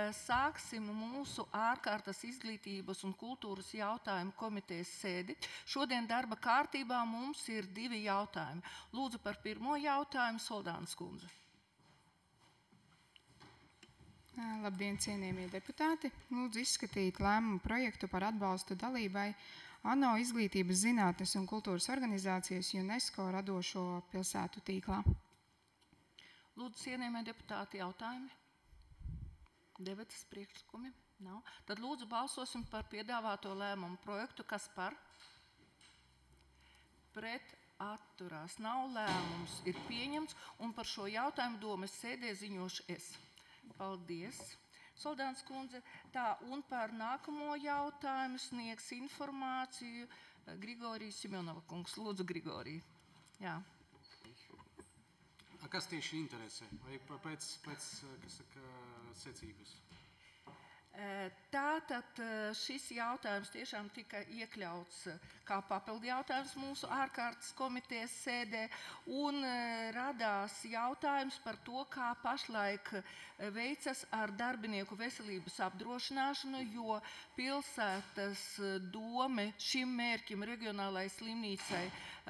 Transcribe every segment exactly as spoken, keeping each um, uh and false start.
sāksim mūsu ārkārtas izglītības un kultūras jautājumu komitejas sēdi. Šodien darba kārtībā mums ir divi jautājumi. Lūdzu par pirmo jautājumu Soldānas kundze. Labdien, cienījamie deputāti! Lūdzu izskatīt lēmumu projektu par atbalstu dalībai ANO izglītības zinātnes un kultūras organizācijas UNESCO radošo pilsētu tīklā. Lūdzu, cienījamie deputāti, jautājumi? Debates, priekšlikumi? Nav. Tad lūdzu balsosim par piedāvāto lēmumu projektu. Kas par? Pret atturās. Nav, lēmums ir pieņemts un par šo jautājumu domes sēdē ziņošu es. Paldies, Soldānas kundze. Tā, un par nākamo jautājumu sniegs informāciju Grigorija Simjonova kungs. Lūdzu, Grigorija. Jā. A kas tieši interesē? Vai pēc, pēc kas saka, secības? Tātad šis jautājums tiešām tika iekļauts kā papildu jautājums mūsu ārkārtas komitejas sēdē un radās jautājums par to, kā pašlaik veicas ar darbinieku veselības apdrošināšanu, jo pilsētas dome šim mērķim reģionālai slimnīcai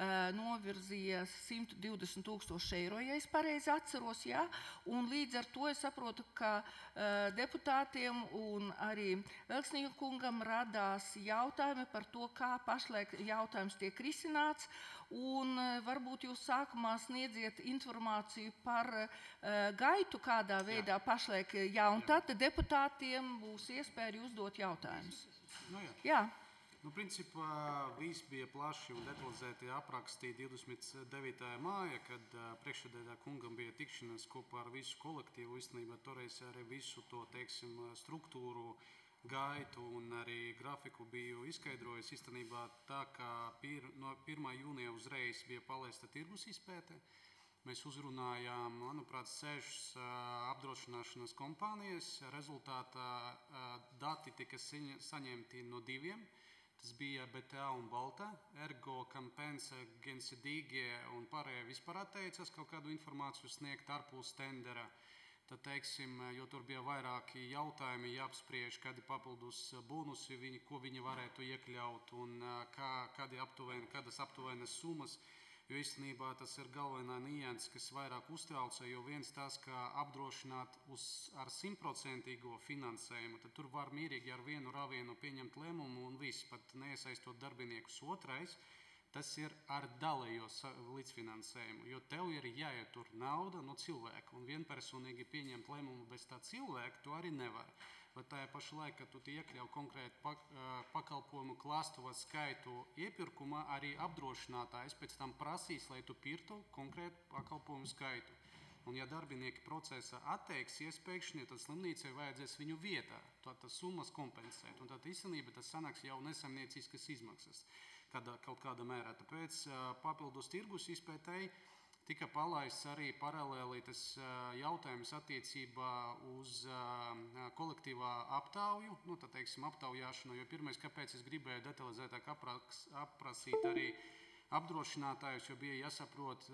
novirzīja simt divdesmit tūkstoši eiro, ja es pareizi atceros, jā, un līdz ar to es saprotu, ka deputātiem un Un arī Velksnīga kungam radās jautājumi par to, kā pašlaik jautājums tiek risināts. Un varbūt jūs sākumā sniedziet informāciju par uh, gaitu, kādā veidā jā. pašlaik. Jā, un jā. Tad deputātiem būs iespēja uzdot jautājumus. Nu, jā. jā. Nu, principā viss bija plaši un detalizēti aprakstīti divdesmit devītajā māja, kad uh, priekšsēdētāja kungam bija tikšanās kopā ar visu kolektīvu. Īstenībā toreiz arī visu to, teiksim, struktūru, gaitu un arī grafiku biju izskaidrojis. Īstenībā tā, kā pir, no pirmā jūnija uzreiz bija palaista tirgus izpēte. Mēs uzrunājām, manuprāt, sešas uh, apdrošināšanas kompānijas. Rezultātā uh, dati tika saņemti no diviem. Tas bija B T A un Balta, Ergo, Kampensa, Gensidīgie un pārējie vispār atteicās kaut kādu informāciju sniegt ārpus tendera. Tad, teiksim, jo tur bija vairāki jautājumi jāapspriež, kādi papildus bonusi, viņi, ko viņi varētu iekļaut un kā, kādi aptuveni, kādas aptuvenas summas. Jo īstenībā tas ir galvenā nianses, kas vairāk uztrauca, jo viens tas, ka apdrošināt uz, ar simtprocentīgo finansējumu, tad tur var mierīgi ar vienu rāvienu pieņemt lēmumu un viss, pat neiesaistot darbiniekus. Otrais, tas ir ar dalējo līdzfinansējumu, jo tev ir jāietur nauda no cilvēka un vienpersonīgi pieņemt lēmumu bez tā cilvēka, to arī nevar. Bet tajā pašā laikā, kad tu iekļauj konkrētu pak, pakalpojumu klāstu vai skaitu iepirkumā, arī apdrošinātājs pēc tam prasīs, lai tu pirktu konkrētu pakalpojumu skaitu. Un ja darbinieki procesā atteiksies pēkšņi, tad slimnīcai vajadzēs viņu vietā, tad tas summas kompensēt. Un tad īstenībā tas sanāks jau nesaimnieciskas izmaksas kādā, kaut kādā mērā. Tāpēc papildus tirgus izpētēji tika palaists arī paralēli tas jautājums attiecībā uz kolektīvā aptauju, nu, tā teiksim, aptaujāšanu, jo pirmais, kāpēc es gribēju detalizētāk apraks, aprasīt arī apdrošinātājus, jo bija jāsaprot,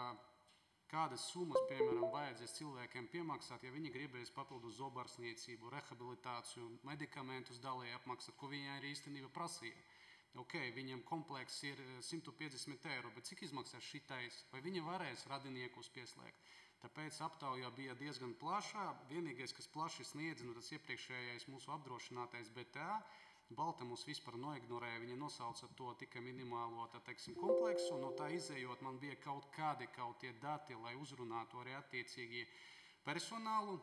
kādas summas, piemēram, vajadzēs cilvēkiem piemaksāt, ja viņi gribēs papildus zobārstniecību, rehabilitāciju, medikamentus dalēja apmaksāt, ko viņi arī īstenībā prasīja. Ok, viņam komplekss ir simt piecdesmit eiro, bet cik izmaksās šitais? Vai viņi varēs radiniekus pieslēgt? Tāpēc aptaujā bija diezgan plašā. Vienīgais, kas plaši sniedz, nu, tas iepriekšējais mūsu apdrošinātais B T A, Balta mūs vispār noignorēja, viņa nosauca to tikai minimālo, tā teiksim, kompleksu, un no tā izējot man bija kaut kādi kaut tie dati, lai uzrunātu arī attiecīgi personālu.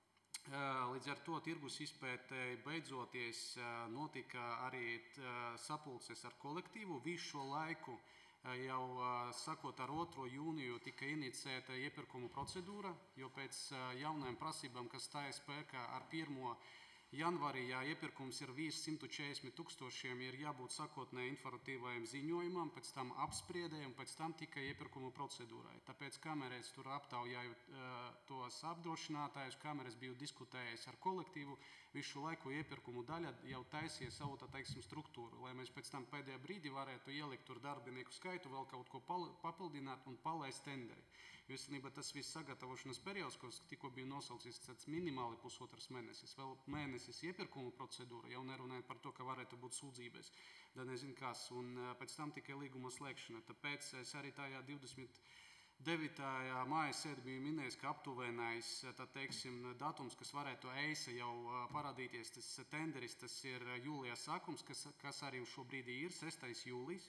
Līdz ar to tirgus izpētēji beidzoties notika arī sapulces ar kolektīvu. Visu šo laiku jau sakot ar otro jūniju tika inicēta iepirkuma procedūra, jo pēc jaunajām prasībām, kas stāja spēkā ar pirmo janvārī, ja iepirkums ir virs simt četrdesmit tūkstošiem, ir jābūt sakotnē informatīvajam ziņojumam, pēc tam apspriedēji un pēc tam tikai iepirkuma procedūrai. Tāpēc kamerēs tur aptaujāju tos apdrošinātājus, kamerēs biju diskutējis ar kolektīvu, visu laiku iepirkumu daļa jau taisīja savu, tā teiksim, struktūru, lai mēs pēc tam pēdējā brīdī varētu ielikt tur darbinieku skaitu, vēl kaut ko papildināt un palaist tenderi. Jo īstenībā tas viss sagatavošanas periods, ko tikko bija nosaucis, tas minimāli pusotras mēnesis, vēl mēnesis iepirkuma procedūra, jau nerunājot par to, ka varētu būt sūdzības, da nezinu kas, un pēc tam tikai līguma slēgšana. Tāpēc es arī tajā divdesmit devītajā māja sēdē biju minējis, ka aptuvenais tā teiksim, datums, kas varētu eisa jau parādīties, tas tenderis, tas ir jūlijā sākums, kas, kas arī šobrīd ir sestais jūlijs.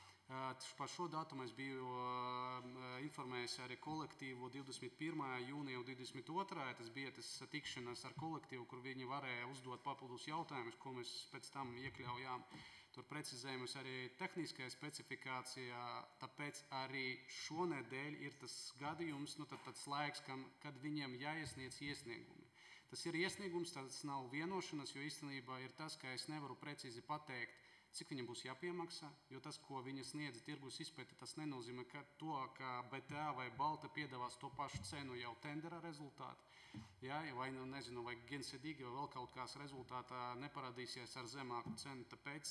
Par šo datumu es biju informējis arī kolektīvu divdesmit pirmā jūnija un divdesmit otrā Tas bija tas tikšanās ar kolektīvu, kur viņi varēja uzdot papildus jautājumus, ko mēs pēc tam iekļaujām. Tur precizējumus arī tehniskajā specifikācijā, tāpēc arī šonedēļ ir tas gadījums, nu, tad, tāds laiks, kam, kad viņiem jāiesniedz iesniegumi. Tas ir iesniegums, tas nav vienošanas, jo īstenībā ir tas, ka es nevaru precīzi pateikt, cik viņam būs jāpiemaksā, jo tas, ko viņa sniedz tirgus izpēte, tas nenozīmē ka to, ka B T A vai Balta piedāvās to pašu cenu jau tendera rezultātu. Ja, vai, nu, nezinu, vai Gensedīgi vai vēl kaut kāds rezultātā neparādīsies ar zemāku cenu. Tāpēc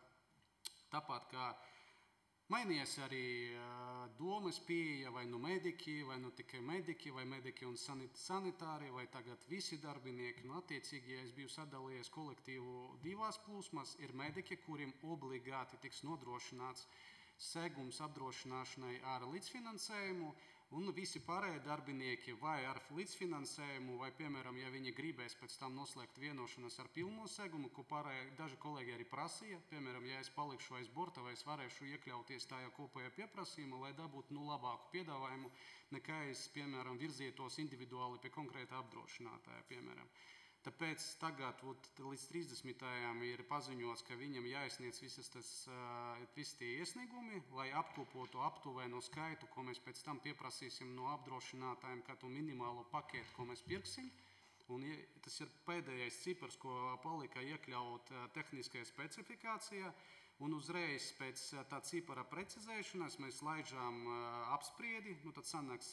tāpat kā mainījies arī domas pieeja vai nu mediķi, vai nu tikai mediķi, vai mediķi un sanitāri, vai tagad visi darbinieki. Nu, attiecīgi, ja es biju sadalījies kolektīvu divās plūsmās, ir mediķi, kuriem obligāti tiks nodrošināts segums apdrošināšanai ar līdzfinansējumu, un visi pārējie darbinieki vai ar līdzfinansējumu, vai, piemēram, ja viņi gribēs pēc tam noslēgt vienošanos ar pilno segumu, ko pārējie, daži kolēģi arī prasīja, piemēram, ja es palikšu aiz borta, vai es varēšu iekļauties tajā kopējā pieprasījumā, lai dabūtu nu, labāku piedāvājumu, nekā es, piemēram, virzietos individuāli pie konkrēta apdrošinātāja, piemēram. Tāpēc tagad ot, līdz trīsdesmitajam ir paziņots, ka viņam jāiesniedz visas tas, visi tie iesniegumi, lai apkopotu aptuveno skaitu, ko mēs pēc tam pieprasīsim no apdrošinātājiem, kā to minimālo paketu, ko mēs pirksim. Un tas ir pēdējais cipars, ko palika iekļaut tehniskajā specifikācijā. Un uzreiz pēc tā cipara precizēšanas mēs laižām apspriedi. Nu, tad sanāk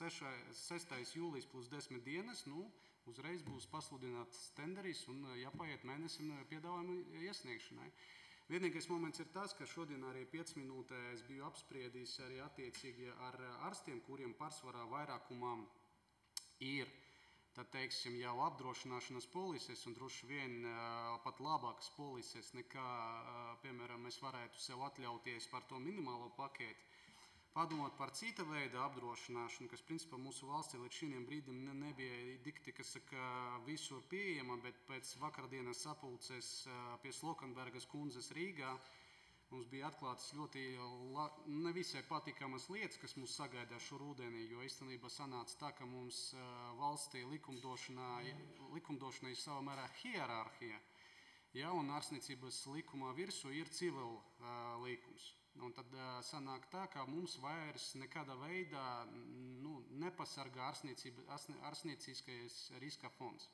sestais jūlijs plus desmit dienas. Nu, uzreiz būs pasludināts tenderis un jāpaiet mēnesim piedāvājumu iesniegšanai. Vienīgais moments ir tas, ka šodien arī piecas minūtē es biju apspriedījis arī attiecīgi ar ārstiem, kuriem pārsvarā vairākumā ir tad, teiksim, jau apdrošināšanas polises un droši vien pat labākas polises nekā, piemēram, mēs varētu sev atļauties par to minimālo paketi. Padomāt par cita veida apdrošināšanu, kas principā mūsu valstī līdz šim brīdim nebija dikti, kas saka, visur pieejama, bet pēc vakardienas sapulces pie Slokenbergas kundzes Rīgā mums bija atklātas ļoti nevisai patīkamas lietas, kas mūs sagaidā šo rudenī, jo īstenībā sanāca tā, ka mums valstī likumdošanā, likumdošanā ir savā mērā hierarhija, ja, un ārstniecības likumā virsū ir civil uh, likums. Un tad uh, sanāk tā, ka mums vairs nekādā veidā nu, nepasargā ārstnieciskais riska fonds.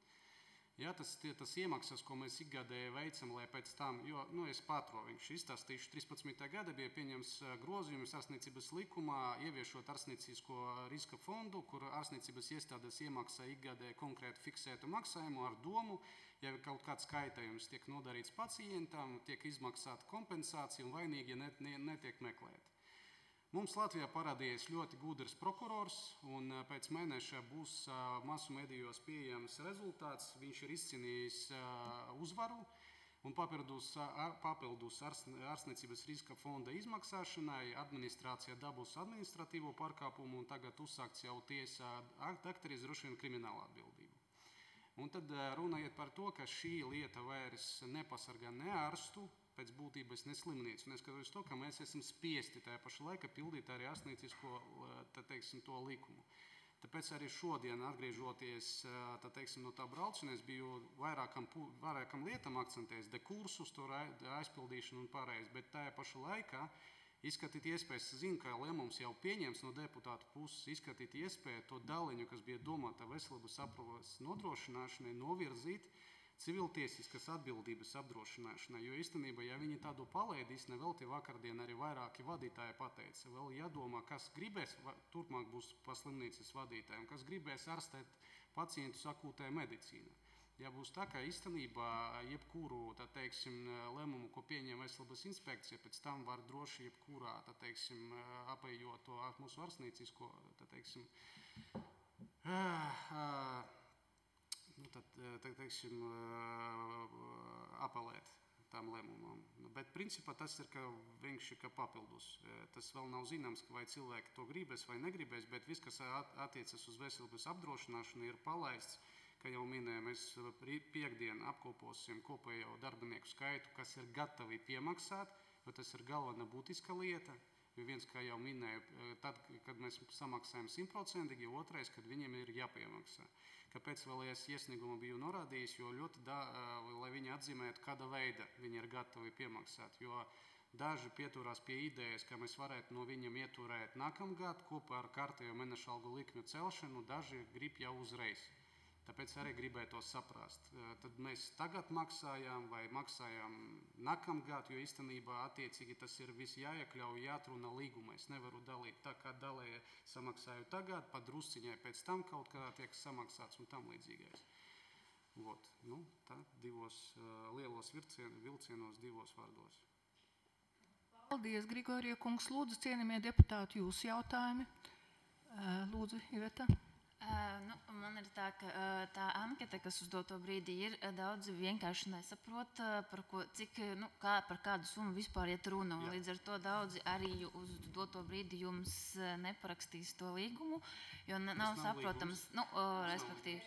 Ja, tas, tie, tas iemaksas, ko mēs ikgadēji veicam, lai pēc tam, jo, nu, es pārtroviņš izstāstīšu, trīspadsmitā gada bija pieņems grozījums ārstniecības likumā, ieviešot ārstniecisko riska fondu, kur ārstniecības iestādes iemaksā ikgadēji konkrētu fiksētu maksājumu ar domu, ja kaut kāds kaitējums tiek nodarīts pacientam, tiek izmaksāta kompensācija un vainīgi net, ne, netiek meklēti. Mums Latvijā parādījies ļoti gudrs prokurors, un pēc mēneša būs masu medijos pieejams rezultāts. Viņš ir izcīnījis uzvaru un papildus, papildus ārstniecības riska fonda izmaksāšanai administrācija dabūs administratīvo pārkāpumu un tagad uzsākts jau tiesā aktiviz droši vien krimināla atbildību. Un tad runa iet par to, ka šī lieta vairs nepasargā ne ārstu, pēc būtības neslimnīcu. Neskatoties to, ka mēs esam spiesti tajā pašā laikā pildīt arī ārstniecisko teiksim, to likumu. Tāpēc arī šodien, atgriežoties teiksim, no tā brauciena, es biju vairākam, vairākam lietām akcentējis, dekursus, to aizpildīšanu un pārējais, bet tajā pašā laikā izskatīt iespējas, zinu, ka lēmums jau pieņems no deputātu puses, izskatīt iespēju to daliņu, kas bija domāta veselības aprūpes nodrošināšanai, novirzīt civiltiesiskas atbildības apdrošināšanai, jo īstenībā, ja viņi tādu palaidīs, nevelti vakardien arī vairāki vadītāji pateica, vēl jādomā, kas gribēs, turpmāk būs pa slimnīcas vadītājiem, kas gribēs ārstēt pacientus akūtajā medicīnā. Ja būs tā, ka īstenībā jebkuru, tā teiksim, lēmumu, ko pieņem veselības inspekcija, pēc tam var droši jebkurā, tā teiksim, apējot to mūsu varsnīcisko, tā teiksim, nu, tad, tā teiksim, apelēt tām lēmumam. Bet principā tas ir ka vienkārši ka papildus. Tas vēl nav zināms, vai cilvēki to gribēs vai negribēs, bet viss, kas attiecas uz veselības apdrošināšanu, ir palaists. Kā jau minēju, mēs piekdien apkoposim kopējo darbinieku skaitu, kas ir gatavi piemaksāt, jo tas ir galvenā būtiska lieta. Jo viens, kā jau minēju, tad, kad mēs samaksājam simtprocentīgi, otrais, kad viņiem ir jāpiemaksā. Kāpēc vēl es iesniegumu biju norādījis, jo ļoti, da, lai viņi atzīmētu, kāda veida viņi ir gatavi piemaksāt. Jo daži pieturās pie idejas, ka mēs varētu no viņiem ieturēt nākamgad kopā ar kārtējo mēneša algu likmju celšanu, daži grib jau uzreiz. Tāpēc arī gribēju to saprast. Tad mēs tagad maksājām vai maksājām nākamgad, jo īstenībā attiecīgi tas ir viss jāiekļauj, jāatrunā līgumā. Es nevaru dalīt tā, kā dalīja samaksāju tagad, pa drusciņai pēc tam kaut kā tiek samaksāts un tam līdzīgais. Vot, nu, tā divos uh, lielos vilcien, vilcienos, divos vārdos. Paldies, Grigorija kungs. Lūdzu, cienījamie deputāti, jūsu jautājumi. Uh, lūdzu, Iveta. Uh, nu, man ir tā, ka uh, tā anketa, kas uz doto brīdi ir, uh, daudzi vienkārši nesaprot, uh, par, ko, cik, nu, kā, par kādu summu vispār iet runa. Un līdz ar to daudzi arī uz doto brīdi jums uh, neparakstīs to līgumu, jo nav, nav saprotams, nu, uh, respektīvi,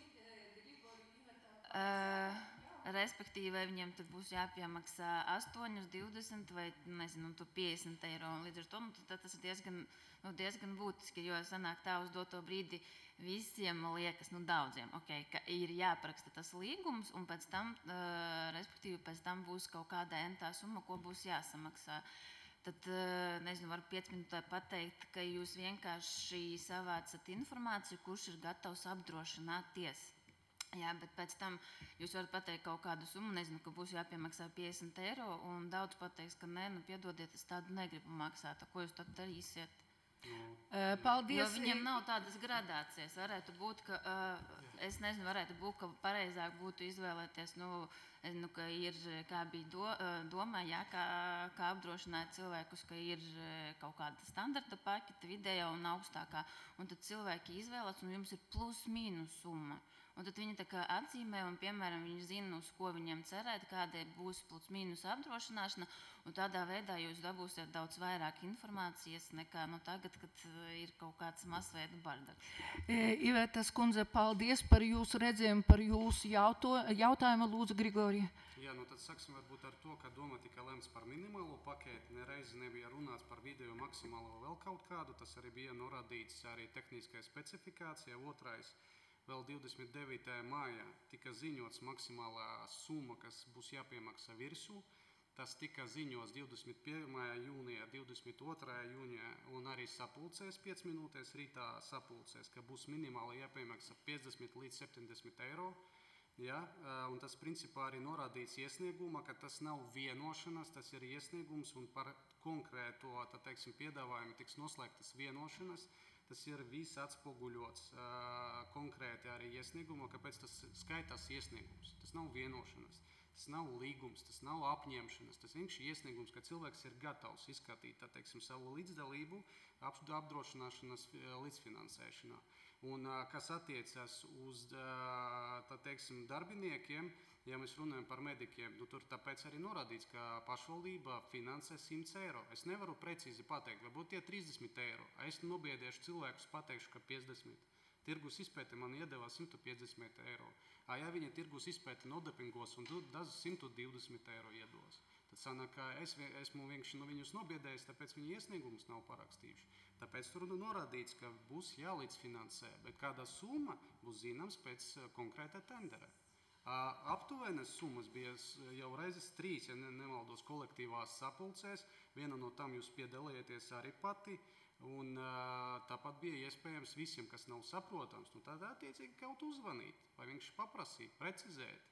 uh, respektīvi, vai viņiem tad būs jāpiemaksā astoņi, divdesmit vai, nezinu, piecdesmit eiro. Un līdz ar to nu, tas ir diezgan, nu, diezgan būtiski, jo sanāk tā uz doto brīdi visiem liekas, nu daudziem, okay, ka ir jāparaksta tas līgums, un pēc tam, uh, respektīvi, pēc tam būs kaut kāda entā summa, ko būs jāsamaksā. Tad, uh, nezinu, varu piecas minūtē pateikt, ka jūs vienkārši savācat informāciju, kurš ir gatavs apdrošināties. Jā, bet pēc tam jūs varat pateikt kaut kādu summu, nezinu, ka būs jāpiemaksā piecdesmit eiro, un daudz pateiks, ka nē, nu piedodiet, es tādu negribu maksāt. Ko jūs tad darīsiet? Uh, paldies. Jo viņiem nav tādas gradācijas. Varētu būt, ka, uh, es nezinu, varētu būt, ka pareizāk būtu izvēlēties, nu, nu ka ir, kā bija do, domā, jā, kā, kā apdrošināt cilvēkus, ka ir kaut kāda standarta paketa, vidējā un augstākā. Un tad cilvēki izvēlas, un jums ir plus mīnus summa. Un tad viņi tā kā atzīmē, un, piemēram, viņi zina, uz ko viņiem cerēt, kāda būs plus mīnus apdrošināšana, un tādā veidā jūs dabūsiet daudz vairāk informācijas nekā no tagad, kad ir kaut kāds masveida bardaks. Ivetas kundze, paldies par jūsu redzējumu, par jūsu jauto, jautājumu, lūdzu, Grigorija. Jā, nu tad sāksim varbūt ar to, ka doma tika lemts par minimālo paketi, nereiz nebija runāts par video maksimālo vēl kaut kādu, tas arī bija norādīts arī tehniskajā specifikācijā. Otrais, vēl divdesmit devītajā mājā tika ziņots maksimālā summa, kas būs jāpiemaksā virsū. Tas tika ziņots divdesmit pirmajā jūnijā, divdesmit otrajā jūnijā un arī sapulcēs piecas minūtēs rītā sapulcēs, ka būs minimāli jāpiemaksā piecdesmit līdz septiņdesmit eiro. Ja, un tas principā arī norādīts iesniegumā, ka tas nav vienošanās, tas ir iesniegums un par konkrēto, tā teiksim, piedāvājumu tiks noslēgtas vienošanas. Tas ir viss atspoguļots uh, konkrēti arī iesniegumā, kāpēc tas skaitās iesniegums. Tas nav vienošanās, tas nav līgums, tas nav apņemšanas, tas vienkārši iesniegums, ka cilvēks ir gatavs izskatīt, tā teiksim, savu līdzdalību apdrošināšanas līdzfinansēšanā. Un uh, kas attiecas uz, uh, tā teiksim, darbiniekiem, ja mēs runājam par medikiem, nu, tur tāpēc arī norādīts, ka pašvaldība finansē simt eiro. Es nevaru precīzi pateikt, varbūt tie trīsdesmit eiro. Es nobiedēšu cilvēkus, pateikšu, ka piecdesmit. Tirgus izpēte man iedeva simt piecdesmit eiro. A, ja viņa tirgus izpēte nodepingos un simt divdesmit eiro iedos, tad sanāk, ka es esmu vienkārši no viņus nobiedējis, tāpēc viņi iesniegumus nav parakstījuši. Tāpēc tur norādīts, ka būs jālīdzfinansē, bet kāda summa būs zināms pēc konkrēta tendera. Aptuvenes summas bija jau reizes trīs, ja nemaldos, kolektīvās sapulcēs. Viena no tam jūs piedalījāties arī pati. Un tāpat bija iespējams visiem, kas nav saprotams, nu tad attiecīgi kaut uzvanīt vai vienkārši paprasīt, precizēt.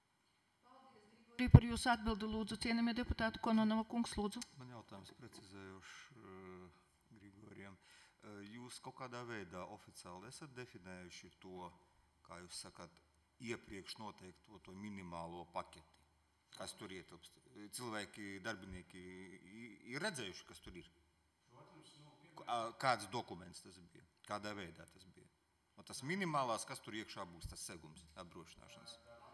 Arī par jūsu atbildi, lūdzu, cienījamie deputāti, Kononova kungs, lūdzu. Man jautājums precizējuši uh, Grigorijam. Uh, jūs kaut kādā veidā oficiāli esat definējuši to, kā jūs sakat, iepriekš noteikto to minimālo paketi, kas tur ietilpst. Cilvēki, darbinieki ir redzējuši, kas tur ir. Kāds dokuments tas bija, kādā veidā tas bija. Un tas minimālās, kas tur iekšā būs, tas segums apdrošināšanas.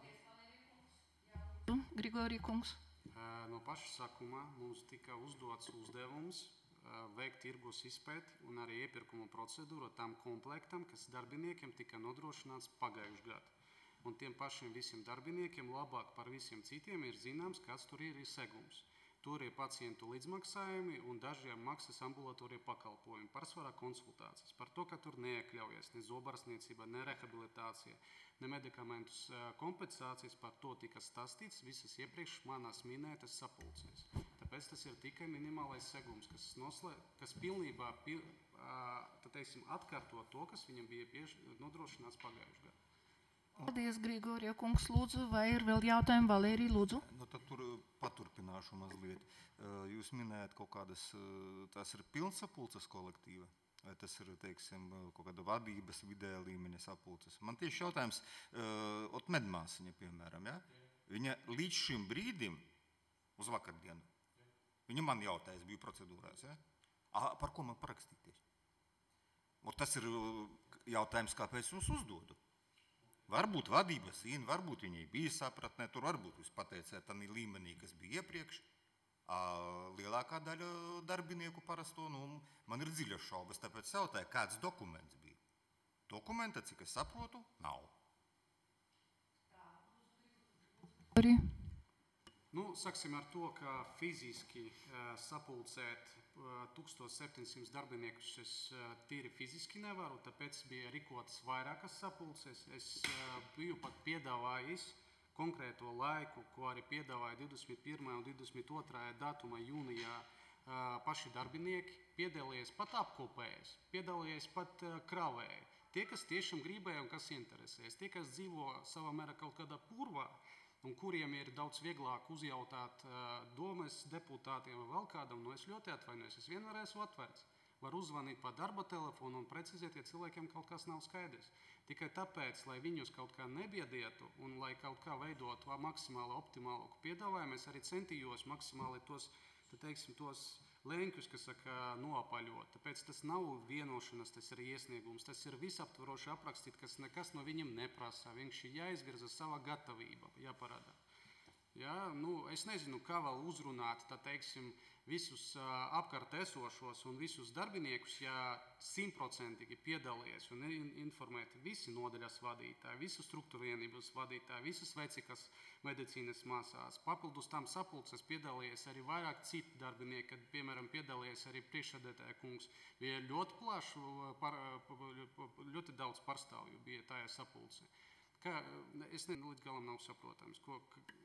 Grigorija kungs. No paša sākumā mums tika uzdots uzdevums veikt tirgus izpēti un arī iepirkuma procedūru tam komplektam, kas darbiniekiem tika nodrošināts pagājuši gadu. Un tiem pašiem visiem darbiniekiem labāk par visiem citiem ir zināms, kas tur ir, ir segums. Tur ir pacientu līdzmaksājumi un dažiem maksas ambulatorie pakalpojumi, pārsvarā konsultācijas. Par to, ka tur neiekļaujas ne zobarsniecība, ne rehabilitācija, ne medikamentus kompensācijas, par to tika stāstīts visas iepriekš manās minētas sapulcēs. Tāpēc tas ir tikai minimālais segums, kas, noslē, kas pilnībā pil, tā teiksim, atkārto to, kas viņam bija bieži nodrošināts pagājušajā gadā. Paldies, Grigorija kungs, lūdzu. Vai ir vēl jautājumi? Valērija, lūdzu. Nu, tad tur paturpināšu mazliet. Jūs minējat kaut kādas, tās ir pilnsapulces kolektīva, vai tas ir, teiksim, kaut kāda vadības vidējā līmeņa sapulces. Man tieši jautājums, ot medmāsiņa, piemēram, ja? Viņa līdz šim brīdim, uz vakardienu, viņa man jautājas, biju procedūrās, ja? Aha, par ko man parakstīties? Un tas ir jautājums, kāpēc jums uzdodu. Varbūt vadības īna, varbūt viņai bija sapratnē, tur varbūt jūs pateicāt tādā līmenī, kas bija iepriekš. Lielākā daļa darbinieku parasto, nu, man ir dziļas šaubas, tāpēc jautāju, kāds dokuments bija. Dokumenta, cik es saprotu, nav. Nu, saksim ar to, ka fiziski sapulcēt tūkstoš septiņsimt darbiniekus es tīri fiziski nevaru, tāpēc bija rīkotas vairākas sapulces. Es biju pat piedāvājis konkrēto laiku, ko arī piedāvāja divdesmit pirmā un divdesmit otrā datuma jūnijā paši darbinieki, piedalījies pat apkopējas, piedalījies pat kravēji. Tie, kas tiešām gribēja un kas interesēs, tie, kas dzīvo savā mērā kaut kādā purvā, un kuriem ir daudz vieglāk uzjautāt uh, domes deputātiem vai vēl kādam, nu es ļoti atvainojos, es vienmēr esmu atvērts. Var uzvanīt pa darba telefonu un precizēt, ja cilvēkiem kaut kas nav skaidrs. Tikai tāpēc, lai viņus kaut kā nebiedētu un lai kaut kā veidot maksimāli optimālu piedāvājumu, es arī centījos maksimāli tos, tā teiksim, tos lēņķus, kas saka, noapaļot. Tāpēc tas nav vienošanās, tas ir iesniegums, tas ir visaptvaroši aprakstīt, kas nekas no viņiem neprasa. Vienkārši jāizvirza sava gatavība, jāparādā. Ja, nu, es nezinu, kā vēl uzrunāt, tā teiksim, visus uh, apkārt esošos un visus darbiniekus, ja simtprocentīgi piedalījies un informēt visi nodaļas vadītāji, visu struktūru vienības vadītāji, visas vecīkas medicīnas māsās. Papildus tam sapulces piedalījies arī vairāk citi darbinieki, kad, piemēram, piedalījies arī priekšsēdētāja kungs. Bija ļoti plašu, par, ļoti daudz pārstāvju bija tajā sapulcē. Kā, es nezinu, līdz galam nav saprotams, ko...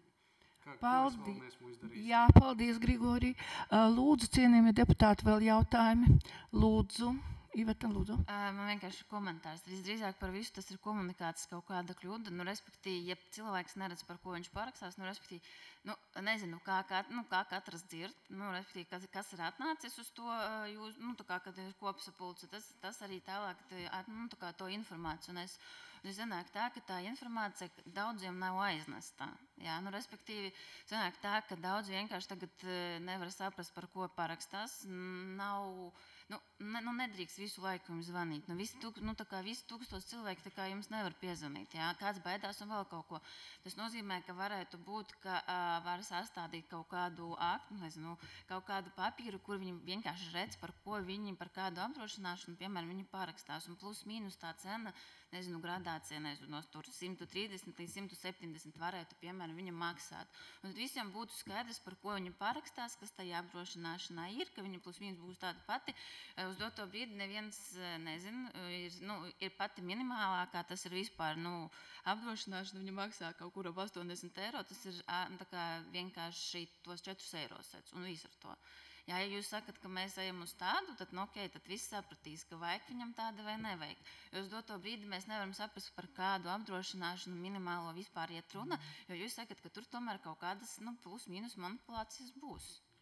Kā, paldies. Jā, paldies, Grigorija. Lūdzu, cienījamie deputāti, vēl jautājumi. Lūdzu, Iveta, lūdzu. Man vienkārši komentārs. Visdrīzāk par visu tas ir komunikācijas kaut kāda kļūda. Nu, respektīvi, ja cilvēks neredz, par ko viņš parakstās, nu, respektīvi, nu, nezinu, kā, kā, nu, kā katrs dzird, nu, respektīvi, kas, kas ir atnācis uz to, jūs, nu, tā kā, kad ir kopsapulce, tas, tas arī tālāk, nu, tā kā to informāciju. Un es, es zanāk tā, ka tā informācija daudziem nav aiznestā. Jā, nu, respektīvi, zanāk tā, ka daudz vienkārši tagad nevar saprast, par ko parakstās, nav... Nu, ne, nu, nedrīkst visu laiku jums zvanīt. Nu, visi, tuk, nu, visi tūkstoši cilvēki tā kā jums nevar piezvanīt. Jā? Kāds baidās un vēl kaut ko. Tas nozīmē, ka varētu būt, ka uh, var sastādīt kaut kādu aktu, nezinu, kaut kādu papīru, kur viņi vienkārši redz, par ko viņi, par kādu apdrošināšanu, piemēram, viņi parakstās. Un plus mīnus tā cena, nezinu, gradācija, nezinu, no tur simt trīsdesmit līdz simt septiņdesmit varētu, piemēram, viņam maksāt. Un tad visiem būtu skaidrs, par ko viņi parakstās, kas tajā apdrošināšanā ir, ka viņa plus mīnus būs tāda pati. Uz doto brīdi neviens nezina, ir, nu, ir pati minimālākā, tas ir vispār, nu, apdrošināšana, viņa maksā kaut kur ap astoņdesmit eiro, tas ir tā kā vienkārši tos četrus eiro sets un viss ar to. Jā, ja jūs sakat, ka mēs ejam uz tādu, tad, nu, ok, tad viss sapratīs, ka vajag viņam tāda vai nevajag. Jo uz doto brīdi mēs nevaram saprast, par kādu apdrošināšanu minimālo vispār iet runa, jo jūs sakat, ka tur tomēr kaut kādas, nu, plus mīnus manipulācijas būs.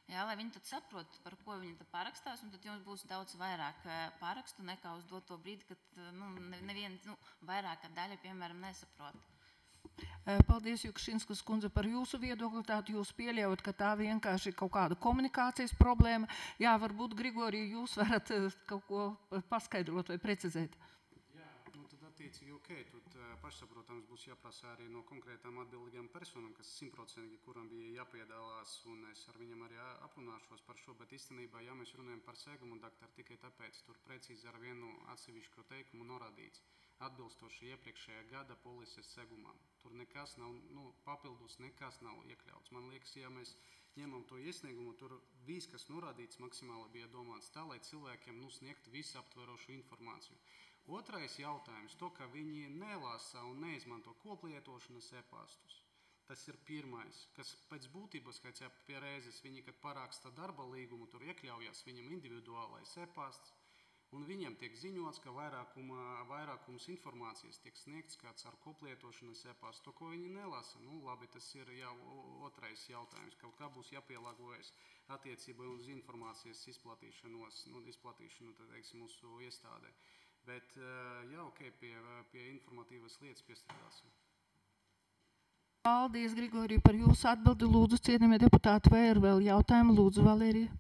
Jā, lai viņi tad saprot, par ko viņi tad parakstās, un tad jums būs daudz vairāk parakstu nekā uz doto brīdi, kad nu, neviena nu, vairāka daļa, piemēram, nesaprot. Paldies, Jukšinskas kundze, par jūsu viedokli. Tātad jūs pieļaujat, ka tā vienkārši ir kaut kāda komunikācijas problēma. Jā, varbūt, Grigorija, jūs varat kaut ko paskaidrot vai precizēt. Jā, nu tad attiecīgi, ok, tad pašsaprotams būs jāprasa arī no konkrētām atbildīgām personām, kas simtprocentīgi, kuram bija jāpiedalās, un es ar viņam arī aprunāšos par šo, bet īstenībā, ja mēs runājam par segumu, daktar, tikai tāpēc tur precīzi ar vienu atsevišķu teikumu norādīts. Atbilstoši iepriekšējā gada polises segumam. Tur nekas nav, nu, papildus nekas nav iekļauts. Man liekas, ja mēs ņemam to iesniegumu, tur viss, kas norādīts, maksimāli bija domāts tā, lai cilvēkiem nu, sniegtu visaptverošu informāciju. Otrais jautājums, to, ka viņi nelasa un neizmanto koplietošanas e-pastus. Tas ir pirmais, kas pēc būtības, kad jā, pie reizes viņi, kad paraksta darba līgumu, tur iekļaujas viņam individuālais e-pasts, un viņiem tiek ziņots, ka vairākuma, vairākums informācijas tiek sniegts kāds ar koplietošanas e-pastu, to, ko viņi nelasa. Nu, labi, tas ir jau otrais jautājums. Kaut kā būs jāpielāgojas attiecībā uz informācijas izplatīšanos, nu, izplatīšanu, tad, teiksim, mūsu iestādē. Bet, jā, ok, pie, pie informatīvas lietas piestrādāsim. Paldies, Grigorija, par jūsu atbildi. Lūdzu, cienījamie deputāti, vai ir vēl jautājumi? Lūdzu, Valērija.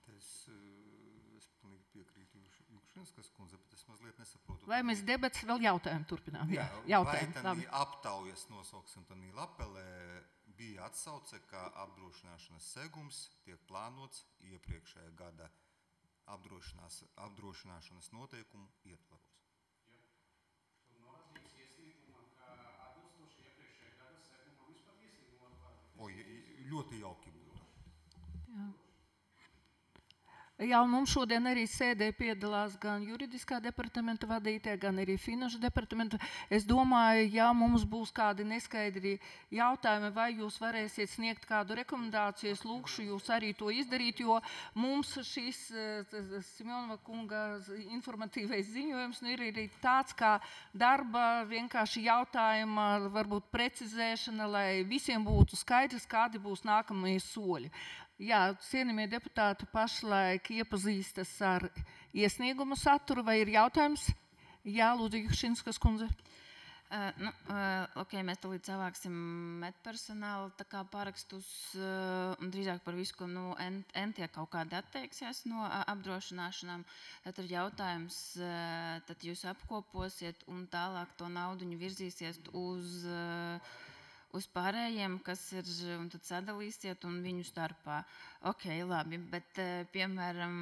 Vai mēs debats vēl jautājumu turpinām? Jā, jautājumu. Vai tādī aptaujas nosauksim tādī lapelē bija atsauce, ka apdrošināšanas segums tiek plānots iepriekšējā gada apdrošināšanas noteikumu ietvaros? Jā. Tur norādīts iesniegumā, ka atbilstoši iepriekšējā gada segumam vispār iesniegumu var pārādīt. O, ļoti jauki būtu. Jā. Jā, un mums šodien arī sēdē piedalās gan juridiskā departamenta vadītāja, gan arī finanšu departamenta. Es domāju, ja mums būs kādi neskaidri jautājumi, vai jūs varēsiet sniegt kādu rekomendāciju, es lūkšu jūs arī to izdarīt, jo mums šis Simjonova kunga informatīvais ziņojums nu, ir arī tāds kā darba vienkārši jautājuma, varbūt precizēšana, lai visiem būtu skaidrs, kādi būs nākamie soļi. Jā, cienījamie deputāti pašlaik iepazīstas ar iesniegumu saturu, vai ir jautājums? Jā, lūdzu, Jukšinskas kundze. Uh, nu, uh, ok, mēs tā līdz savāksim medpersonālu tā kā parakstus uh, un drīzāk par visu, ko nu, entie kaut kādi atteiksies no uh, apdrošināšanām. Tad ir jautājums, uh, tad jūs apkoposiet un tālāk to naudiņu virzīsies uz... Uh, uz pārējiem, kas ir, un tad sadalīsiet un viņu starpā. Ok, labi, bet, piemēram,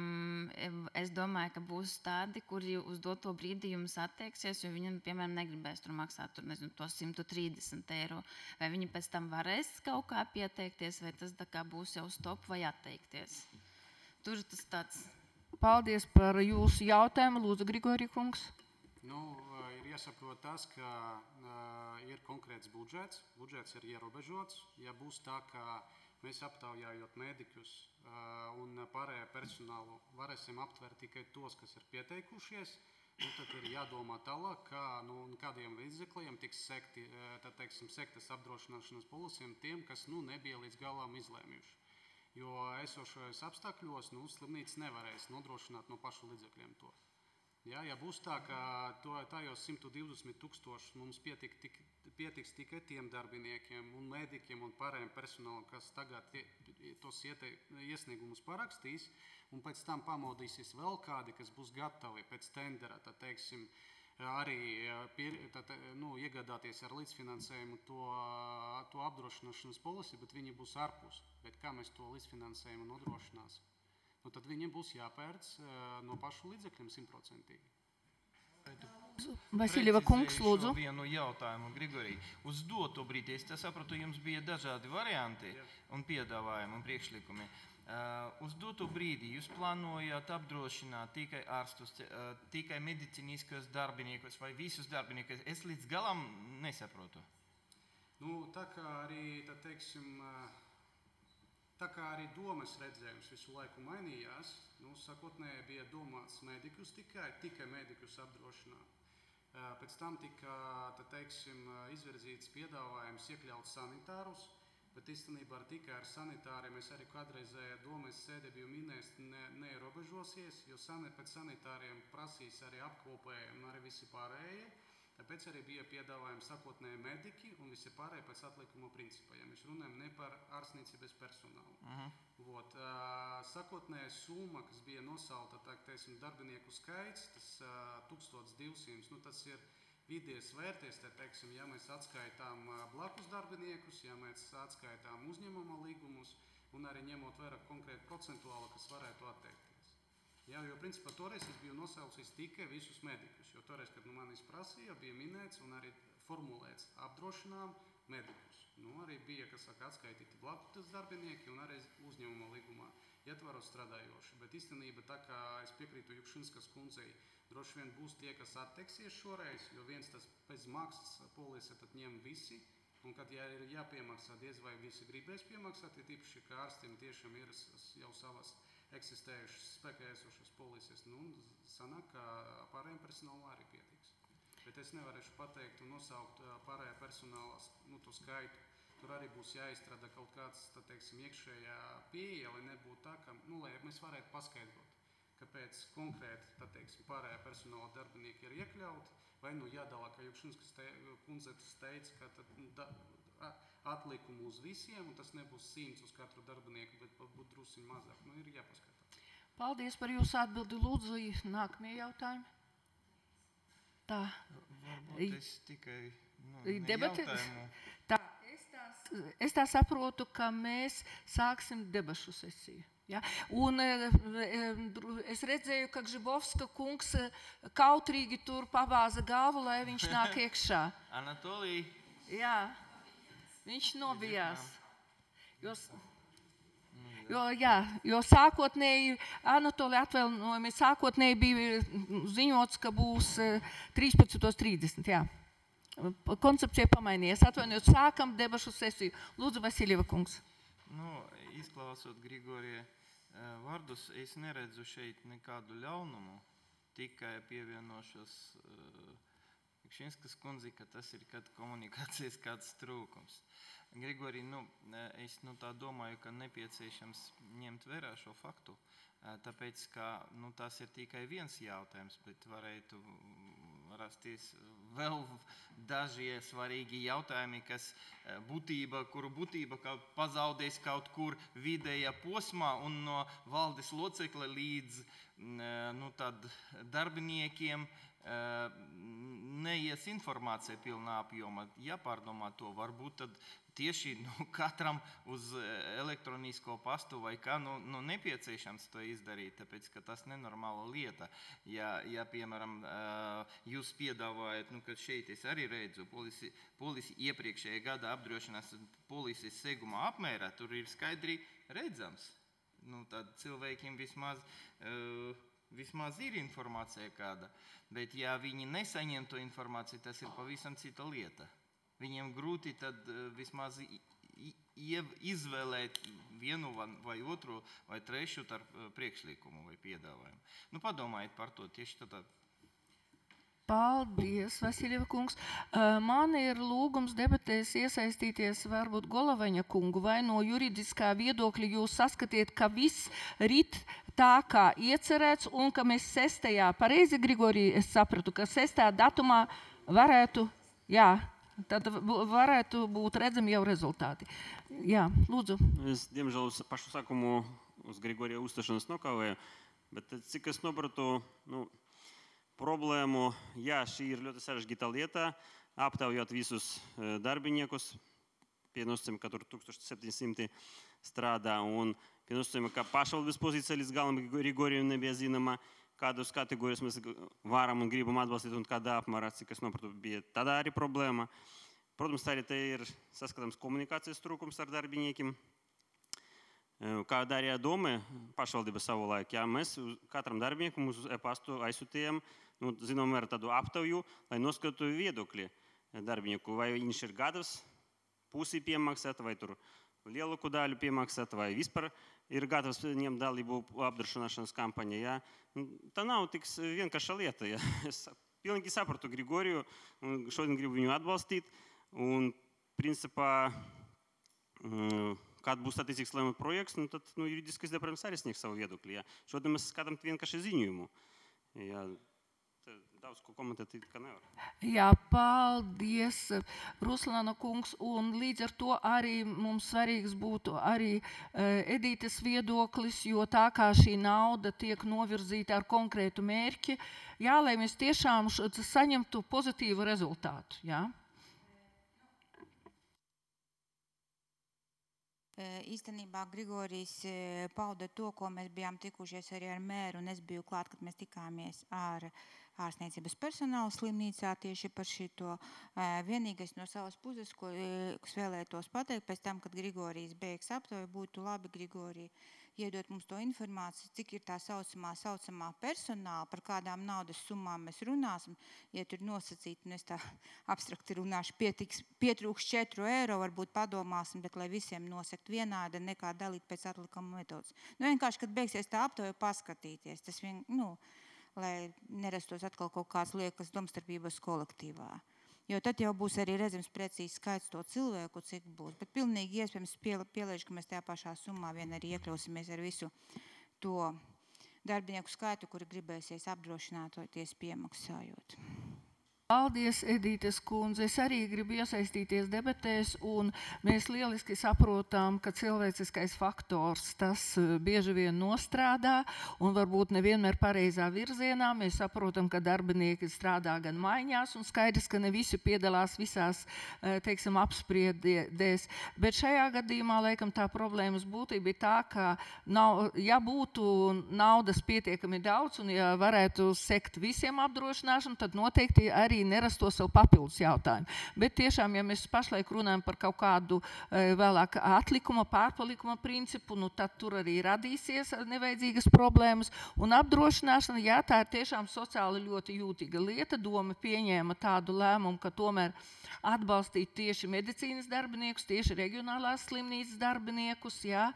es domāju, ka būs tādi, kuri uz doto brīdi jums atteiksies, jo viņi, piemēram, negribēs tur maksāt tur, nezinu, to simt trīsdesmit eiro. Vai viņi pēc tam varēs kaut kā pieteikties, vai tas tā kā būs jau stop vai atteikties? Tur tas tāds. Paldies par jūsu jautājumu. Lūdzu, Grigorija kungs. Nu, ir jāsaprot tas, ka uh, ir konkrēts budžets. Budžets ir ierobežots. Ja būs tā, ka mēs aptaujājot mediķus uh, un pārējo personālu varēsim aptvert tikai tos, kas ir pieteikušies, nu, tad ir jādomā tālāk, kā, nu, kādiem līdzekļiem tiks sekti, tad, teiksim, sektas apdrošināšanas polisiem tiem, kas nu, nebija līdz galam izlēmjuši. Jo esošajos apstākļos nu, slimnīca nevarēs nodrošināt no pašu līdzekļiem to. Jā, ja būs tā, ka to, tajos simt divdesmit tūkstoši mums pietik, tik, pietiks tikai tiem darbiniekiem un mediķiem un pārējiem personālam, kas tagad tos iete, iesniegumus parakstīs, un pēc tam pamodīsies vēl kādi, kas būs gatavi pēc tendera, tad, teiksim, arī pir, tad, nu, iegādāties ar līdzfinansējumu to, to apdrošināšanas polisi, bet viņi būs ārpus. Bet kā mēs to līdzfinansējumu nodrošināsim? Nu, tad viņiem būs jāpērc uh, no pašu līdzekļiem simtprocentīgi. Vasiljeva kungs, lūdzu. Vienu jautājumu, Grigorija. Uz doto brīdi, es sapratu, jums bija dažādi varianti Jā. un piedāvājumi un priekšlikumi. Uh, uz doto brīdi jūs plānojat apdrošināt tikai ārstus, uh, tikai medicīniskas darbiniekus vai visus darbiniekus? Es līdz galam nesaprotu. Nu, tā kā arī, tā teiksim, uh, Tā kā arī domas redzējums visu laiku mainījās, nu, sakotnēji bija domāts medikus tikai, tikai medikus apdrošināt. Pēc tam tika, tā teiksim, izvirzīts piedāvājums iekļaut sanitārus, Bet īstenībā ar tikai ar sanitāriem es arī kādreizējā domas sēdē biju minējis, ne, neierobežosies, jo sani, pēc sanitāriem prasīs arī apkopējumi un arī visi pārējie. Tāpēc arī bija piedāvājumi sakotnēji mediki un visi pārējie pēc atlikuma principa, ja mēs runājam ne par ārstniecības personālu. Uh-huh. Vot, uh, sakotnēja summa, kas bija nosauta, tā, teiksim, darbinieku skaits, tas uh, tūkstoš divsimt, nu tas ir vidies vērties, tā, teiksim, ja mēs atskaitām uh, blakus darbiniekus, ja mēs atskaitām uzņēmuma līgumus un arī ņemot vērā konkrēti procentuāli, kas varētu atteikties. Jā, jo principā toreiz es biju nosaucis tikai visus medikus, jo toreiz, kad nu manis prasīja, bija minēts un arī formulēts apdrošinām medikus. Nu, arī bija, kas saka, atskaitīti blakus darbinieki un arī uzņēmuma līgumā ietvaros strādājoši. Bet īstenībā tā kā es piekrītu Jukšinskas kundzei, droši vien būs tie, kas atteiksies šoreiz, jo viens tas pēc maksas polise tad ņem visi. Un kad ja ir jāpiemaksā, diez vai visi gribēs piemaksāt, ir tīpaši, ka ārstiem tiešām ir jau savas eksistējušas, spēkā esošas polises, nu, sanāk, ka pārējiem personālam arī pietiks. Bet es nevarēšu pateikt un nosaukt pārējā personāla nu, to skaitu. Tur arī būs jāizstrādā kaut kāds, tā teiksim, iekšējā pieeja, lai nebūtu tā, ka, nu, lai mēs varētu paskaidrot, kāpēc konkrēti, tā teiksim, pārējā personāla darbinieki ir iekļauti, vai nu jādala, ka Jukšinskas te, kundze teica, ka tad, da, atlikumu uz visiem, un tas nebūs simts uz katru darbinieku, bet būtu drusiņ mazāk. Nu, ir jāpaskatās. Paldies par jūsu atbildi. Lūdzu, nākamie jautājumi. Tā. Varbūt es tikai nu, Debati... jautājumu. Tā, es, tā, es tā saprotu, ka mēs sāksim debašu sesiju. Ja? Un es redzēju, ka Gžibovska kungs kautrīgi tur pabāza galvu, lai viņš nāk iekšā. Anatolij. Jā. Viņš nobijās. Jo, jo, jā, jo sākotnēji, Anatolija atvainojumi, sākotnēji bija ziņots, ka būs trīspadsmit trīsdesmit. Jā. Koncepcija pamainījās. Atvainojot, sākam debašu sesiju. Lūdzu, Vasiljeva kungs. Nu, izklausot Grigorija vārdus, es neredzu šeit nekādu ļaunumu, tikai pievienošos Jukšinskas kundzi, ka tas ir kad komunikācijas kāds trūkums. Grigorij, nu, es nu, tā domāju, ka nepieciešams ņemt vērā šo faktu, tāpēc, ka nu, tas ir tikai viens jautājums, bet varētu rasties vēl dažie svarīgi jautājumi, kas būtība, kuru būtība kaut pazaudēs kaut kur vidējā posmā un no valdes locekla līdz nu, tad darbiniekiem neies informācija pilnā apjoma. Jāpārdomā to, varbūt tad tieši nu, katram uz elektronisko pastu vai kā nu, nu, nepieciešams to izdarīt, tāpēc, ka tas nenormāla lieta. Ja, ja piemēram, jūs piedāvājat, nu, ka šeit es arī redzu, polisi, polisi iepriekšējā gada apdrošinās polises seguma apmērā, tur ir skaidri redzams. Nu, tad cilvēkiem vismaz... Uh, Vismaz ir informācija kāda, bet ja viņi nesaņem to informāciju, tas ir pavisam cita lieta. Viņiem grūti tad vismaz izvēlēt vienu vai otru vai trešu priekšlikumu vai piedāvājumu. Nu, padomājiet par to tieši tad. Paldies, Vasiljeva kungs. Man ir lūgums debatēs iesaistīties varbūt Goloveņa kungu, vai no juridiskā viedokļa jūs saskatiet, ka viss rit tā kā iecerēts un ka mēs sestajā, pareizi, Grigorij, es sapratu, ka sestajā datumā varētu, jā, tad varētu būt redzami jau rezultāti. Jā, lūdzu. Es, diemžēl, uz pašu sākumu uz Grigorija uzstāšanos nokavēju, bet cik es nopratu, nu, problēmu, jā, šī ir ļoti sarežģīta lieta, aptaujot visus darbiniekus, pienosacījumi, ka tur tūkstoš septiņi simti strādā, un pienosacījumi, ka pašvaldības pozīcija līdz galam Grigoriju nebija zināma, kādus kategorijas mēs varam un gribam atbalstīt, un kādā apmērā, cik es nopratu, bija tādā arī problēma. Protams, arī te ir saskatāms komunikācijas trūkums ar darbiniekiem. Kā darīja doma pašvaldība savulaik, ja mēs katram darbiniekam uz e-pastu aizsūtījām, nu, zinām, ar tādu aptauju, lai noskatu viedokļi darbinieku, vai viņš ir gatavs pusi piemaksāt, vai tur lielāku daļu piemaksāt, vai vispār ir gatavs ņemt dalību apdrošināšanas kampaņā. Ja? Tā nav tik vienkārša lieta. Ja? Es pilnīgi sapratu Grigoriju, un šodien gribu viņu atbalstīt, un principā Kad būs attiecīgs lēmuma projekts, nu, tad nu, juridiskais departaments arī sniegs savu viedokli. Jā. Šodien mēs skatām vienkārši ziņojumu. Jā. Daudz ko komentēt, ka nevar. Jā, paldies, Ruslana kungs. Un līdz ar to arī mums svarīgs būtu arī uh, Edītes viedoklis, jo tā kā šī nauda tiek novirzīta ar konkrētu mērķi, jā, lai mēs tiešām saņemtu pozitīvu rezultātu. Jā. Īstenībā Grigorijs pauda to, ko mēs bijām tikušies arī ar mēru, un es biju klāt, kad mēs tikāmies ar ārstniecības personālu slimnīcā tieši par šito. Vienīgais no savas puses, ko es vēlētos pateikt, pēc tam, kad Grigorijs beigs aptauju, būtu labi, Grigorija, iedot mums to informāciju, cik ir tā saucamā, saucamā personāla, par kādām naudas summām mēs runāsim. Ja tur nosacīt, un es tā abstrakti runāšu, pietiks, pietrūks četru eiro, varbūt padomāsim, bet lai visiem nosakt vienāda, nekā dalīt pēc atlikuma metodas. Nu, vienkārši, kad beigsies tā aptauja, paskatīties. Tas vien, nu, lai nerastos atkal kaut kāds liekas domstarpības kolektīvā. Jo tad jau būs arī redzams precīzi skaits to cilvēku, cik būs. Bet pilnīgi iespējams pieliešu, ka mēs tajā pašā summā vien arī iekļausimies ar visu to darbinieku skaitu, kuri gribēsies apdrošināties piemaksājot. Paldies, Edītes kundze. Es arī gribu iesaistīties debatēs, un mēs lieliski saprotam, ka cilvēciskais faktors tas bieži vien nostrādā, un varbūt nevienmēr pareizā virzienā. Mēs saprotam, ka darbinieki strādā gan maiņās, un skaidrs, ka ne visi piedalās visās, teiksim, apspriedēs. Bet šajā gadījumā, laikam, tā problēmas būtība ir tā, ka nav, ja būtu naudas pietiekami daudz, un ja varētu sekt visiem apdrošināšanu, tad noteikti arī nerastos vēl papildus jautājumu. Bet tiešām, ja mēs pašlaik runājam par kaut kādu e, vēlāk atlikuma, pārpalikuma principu, nu tad tur arī radīsies nevajadzīgas problēmas. Un apdrošināšana, jā, tā ir tiešām sociāli ļoti jūtīga lieta. Doma pieņēma tādu lēmumu, ka tomēr atbalstīt tieši medicīnas darbiniekus, tieši reģionālās slimnīcas darbiniekus, jā,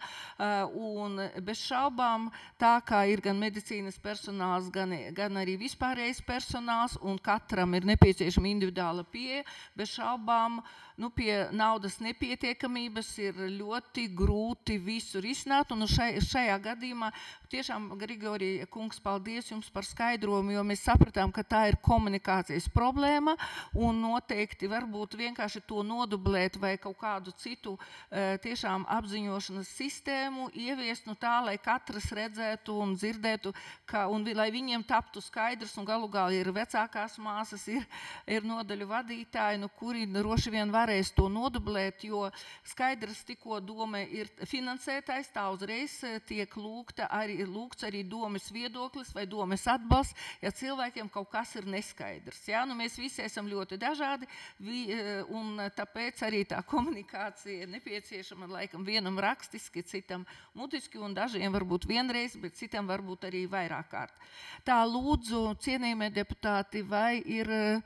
un bez šaubām tā, kā ir gan medicīnas personāls, gan, gan arī vispārējais personāls, un katram ir nepieciešama individuāla pieeja, bez šaubām, nu, pie naudas nepietiekamības ir ļoti grūti visu risināt, un šai, šajā gadījumā tiešām, Grigorija kungs, paldies jums par skaidrojumu, jo mēs sapratām, ka tā ir komunikācijas problēma, un noteikti varbūt vienkārši to nodublēt vai kaut kādu citu tiešām apziņošanas sistēmu ieviest, nu tā, lai katrs redzētu un dzirdētu, ka, un lai viņiem taptu skaidrs, un galu galā ir vecākās māsas, ir, ir nodaļu vadītāji, nu, kuri droši vien varēs to nodublēt, jo skaidrs tikko doma ir finansētājs, tā uzreiz tiek lūgta arī, lūgts arī domes viedoklis vai domes atbalsts, ja cilvēkiem kaut kas ir neskaidrs. Ja? Nu, mēs visi esam ļoti dažādi, vi, un tāpēc arī tā komunikācija ir nepieciešama laikam vienam rakstiski, citam mutiski, un dažiem varbūt vienreiz, bet citam varbūt arī vairāk kārt. Tā lūdzu, cienījamie deputāti, vai ir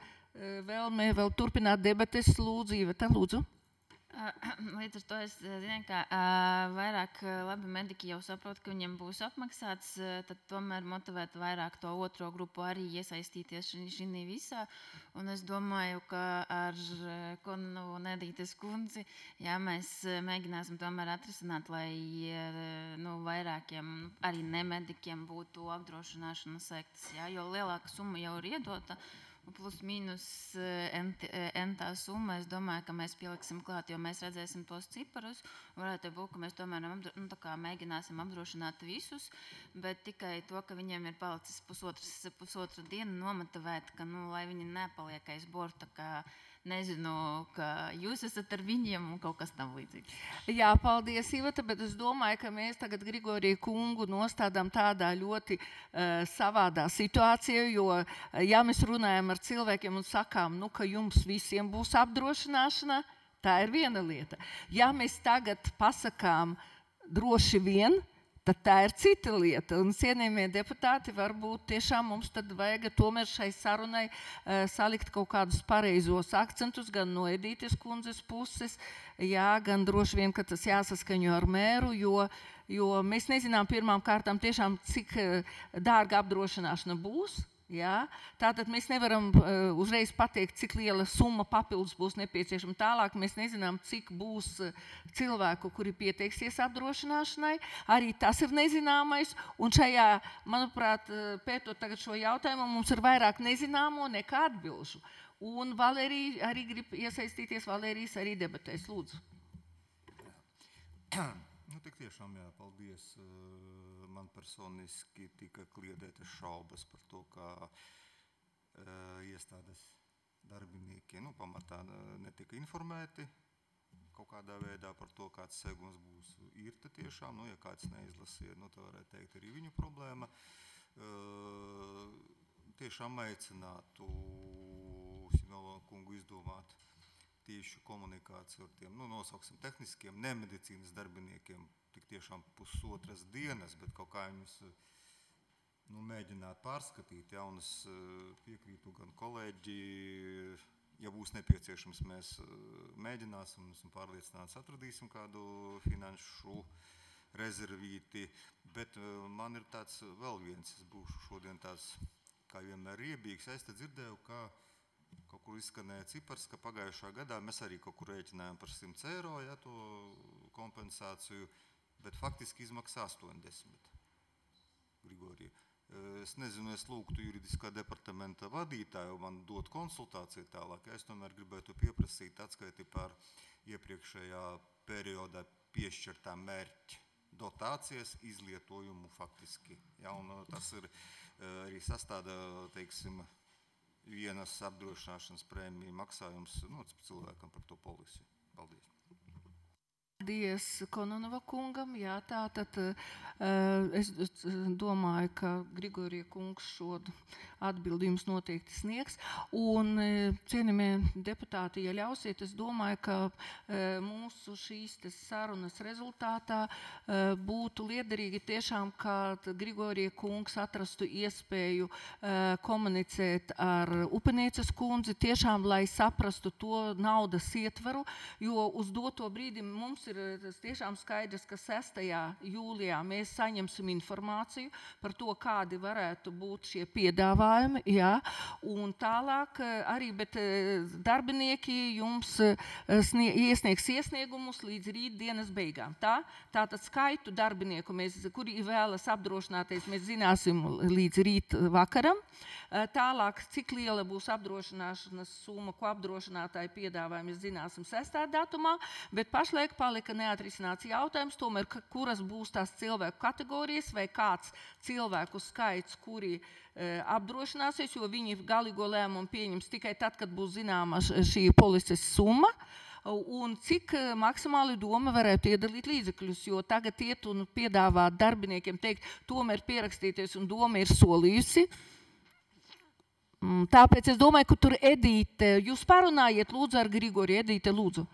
vēlme vēl turpināt debates, lūdzu, Iveta, lūdzu. Līdz ar to es zinu, ka vairāk labi mediķi jau saprot, ka viņiem būs apmaksāts, tad tomēr motivēt vairāk to otro grupu arī iesaistīties šī visā. Un es domāju, ka ar Konnovu un Edītes kundzi, jā, mēs mēģināsim tomēr atrisināt, lai nu, vairākiem arī nemediķiem būtu apdrošināšanas sektas, jā, jo lielāka summa jau ir iedota. Plus mīnus entā summa, es domāju, ka mēs pieliksim klāt, jo mēs redzēsim tos ciparus. Varētu būt, ka mēs tomēr nu, tā kā mēģināsim apdrošināt visus, bet tikai to, ka viņiem ir palicis pusotras, pusotra diena nomotivēt, ka, nu, lai viņi nepaliek aiz borta, ka nezinu, ka jūs esat ar viņiem un kaut kas tam līdzīgs. Jā, paldies, Iveta, bet es domāju, ka mēs tagad Grigoriju kungu nostādām tādā ļoti uh, savādā situācijā, jo, ja mēs runājam ar cilvēkiem un sakām, nu, ka jums visiem būs apdrošināšana, tā ir viena lieta. Ja mēs tagad pasakām droši vien, tad tā ir cita lieta. Un, cienījamie deputāti, varbūt tiešām mums tad vajag tomēr šai sarunai uh, salikt kaut kādus pareizos akcentus, gan no Edītes kundzes puses, jā, gan droši vien, ka tas jāsaskaņo ar mēru, jo, jo mēs nezinām pirmām kārtām tiešām, cik uh, dārga apdrošināšana būs. Ja? Tātad mēs nevaram uh, uzreiz pateikt, cik liela summa papildus būs nepieciešama. Tālāk mēs nezinām, cik būs cilvēku, kuri pieteiksies apdrošināšanai. Arī tas ir nezināmais. Un šajā, manuprāt, pētot tagad šo jautājumu, mums ir vairāk nezināmo nekā atbilžu. Un Valērija arī grib iesaistīties, Valērijas arī debatēs. Lūdzu. Nu, tik tiešām jā, paldies. Man personiski tika kliedētas šaubas par to, kā uh, iestādes darbinieki nu, pamatā netika informēti kaut kādā veidā par to, kāds segums būs. Ir te tiešām, nu, ja kāds neizlasīja, nu, tā varētu teikt, arī viņu problēma. Uh, tiešām aicinātu Sinolo kungu izdomāt tieši komunikāciju ar tiem, nu, nosauksim, tehniskiem, nemedicīnas darbiniekiem, tik tiešām pusotras dienas, bet kaut kā viņus nu, mēģināt pārskatīt. Ja, un es piekrītu gan kolēģi, ja būs nepieciešams, mēs mēģināsim, esmu pārliecināts, atradīsim kādu finanšu rezervīti, bet man ir tāds vēl viens, es būšu šodien tāds, kā vienmēr riebīgs, es te dzirdēju, ka kaut kur izskanēja cipars, ka pagājušā gadā mēs arī kaut kur rēķinājām par simt eiro, ja, to kompensāciju, bet faktiski izmaksā astoņdesmit. Grigorija. Es nezinu, es lūgtu juridiskā departamenta vadītāju man dot konsultāciju tālāk. Es tomēr gribētu pieprasīt atskaiti par iepriekšējā periodā piešķirtā mērķa dotācijas izlietojumu faktiski. Ja, un tas ir arī sastāda, teiksim, vienas apdrošināšanas prēmija maksājums nu, cilvēkam par to polisi. Paldies. Paldies Kononova kungam. Jā, tātad es domāju, ka Grigorija kungs šo atbildi jums noteikti sniegs. Un cienījamie deputāti, ja ļausiet, es domāju, ka mūsu šīs sarunas rezultātā būtu liederīgi tiešām, kad Grigorija kungs atrastu iespēju komunicēt ar Upenieces kundzi, tiešām, lai saprastu to naudas ietvaru, jo uz doto brīdi mums ir tas tiešām skaidrs, ka sestajā jūlijā mēs saņemsim informāciju par to, kādi varētu būt šie piedāvājumi. Jā. Un tālāk arī, bet darbinieki jums snie, iesniegs iesniegumus līdz rīt dienas beigām. Tā? Tātad skaitu darbinieku, mēs, kuri vēlas apdrošināties, mēs zināsim līdz rīt vakaram. Tālāk, cik liela būs apdrošināšanas summa, ko apdrošinātāji piedāvāja, mēs zināsim sestā datumā, bet pašlaik palika neatrisināts jautājums, tomēr, kuras būs tās cilvēku kategorijas vai kāds cilvēku skaits, kuri e, apdrošināsies, jo viņi galīgo lēmumu pieņems tikai tad, kad būs zināma šī polises summa. Un cik maksimāli doma varētu iedalīt līdzekļus, jo tagad iet un piedāvāt darbiniekiem teikt, tomēr pierakstīties un doma ir solījusi. Tāpēc es domāju, ka tur Edīte, jūs parunājiet lūdzu ar Grigoriju. Edīte, lūdzu.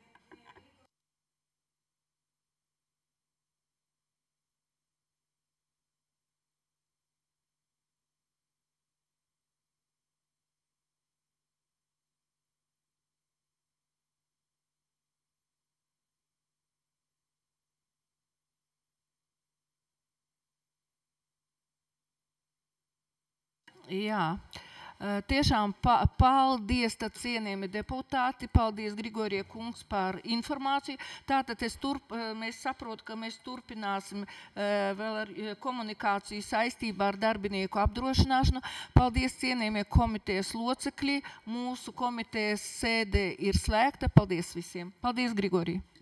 Jā. Tiešām pa, paldies tad cienījami deputāti, paldies Grigorija kungs par informāciju. Tātad es turp, mēs saprotu, ka mēs turpināsim vēl ar komunikāciju saistībā ar darbinieku apdrošināšanu. Paldies cienījamie komitejas locekļi, mūsu komitejas sēde ir slēgta. Paldies visiem. Paldies Grigorija.